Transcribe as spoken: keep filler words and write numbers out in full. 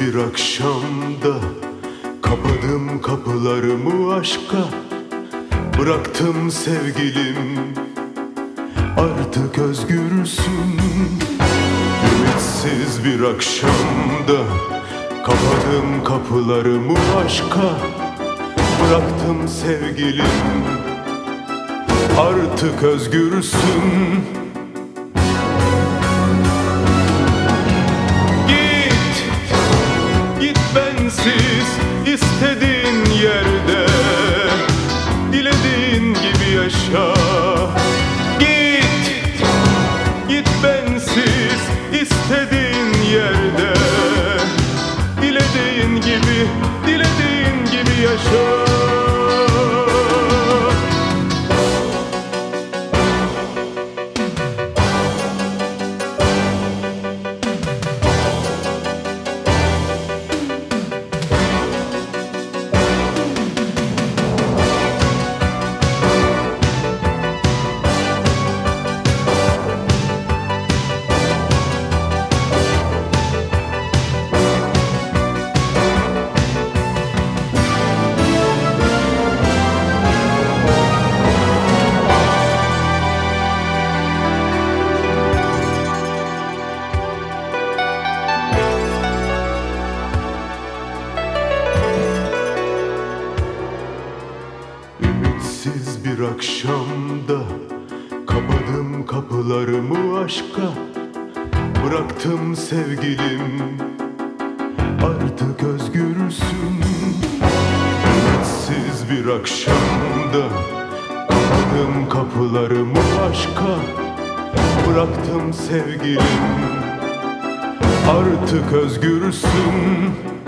bir akşamda kapadım kapılarımı aşka. Bıraktım sevgilim, artık özgürsün. Ümitsiz bir akşamda kapadım kapılarımı aşka. Bıraktım sevgilim, artık özgürsün. Git, git bensiz istediğin yerde, dilediğin gibi yaşa. Git, git bensiz istediğin yerde, dilediğin gibi, dilediğin gibi yaşa. Ümitsiz bir akşamda kapadım kapılarımı aşka. Bıraktım sevgilim, artık özgürsün. Ümitsiz bir akşamda kapadım kapılarımı aşka. Bıraktım sevgilim, artık özgürsün.